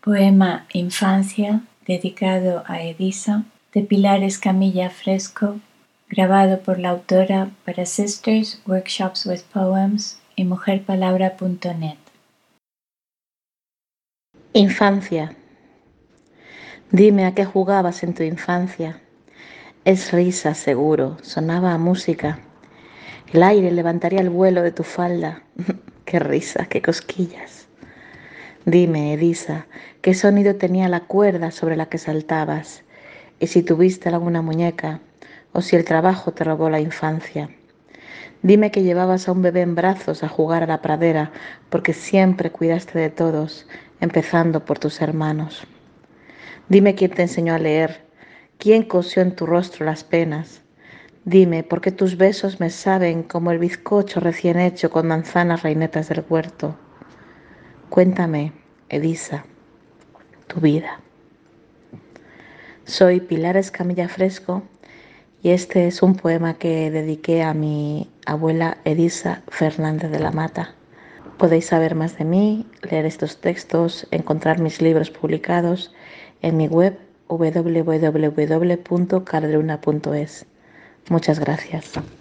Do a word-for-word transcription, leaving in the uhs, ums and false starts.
Poema Infancia, dedicado a Edisa, de Pilar Escamilla Fresco, grabado por la autora para Sisters Workshops with Poems y mujer palabra punto net. Infancia. Dime a qué jugabas en tu infancia. Es risa, seguro, sonaba a música. El aire levantaría el vuelo de tu falda. Qué risa, qué cosquillas. Dime, Edisa, qué sonido tenía la cuerda sobre la que saltabas, y si tuviste alguna muñeca, o si el trabajo te robó la infancia. Dime que llevabas a un bebé en brazos a jugar a la pradera, porque siempre cuidaste de todos, empezando por tus hermanos. Dime quién te enseñó a leer, quién cosió en tu rostro las penas. Dime por qué tus besos me saben como el bizcocho recién hecho con manzanas reinetas del huerto. Cuéntame, Edisa, tu vida. Soy Pilar Escamilla Fresco y este es un poema que dediqué a mi abuela Edisa Fernández de la Mata. Podéis saber más de mí, leer estos textos, encontrar mis libros publicados en mi web w w w punto cardeluna punto es. Muchas gracias.